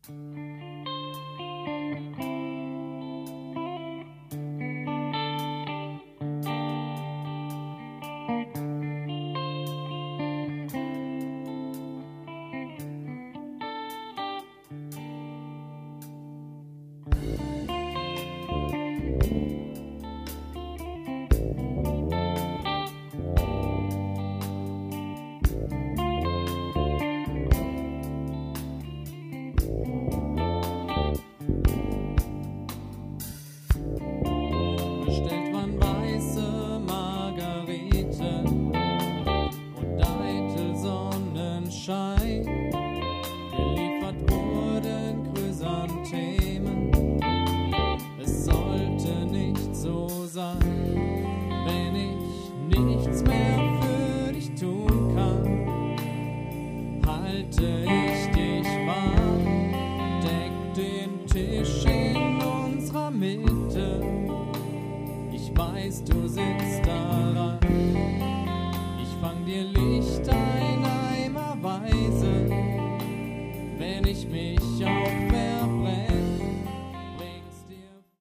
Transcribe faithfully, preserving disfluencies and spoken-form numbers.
Bestellt man weiße Margariten und eitel Sonnenschein. Geliefert wurden Chrysanthemen. Es sollte nicht so sein, wenn ich nichts mehr für dich tun kann. Halte ich dich warm, deck den Tisch in unserer Mitte. Ich weiß, du sitzt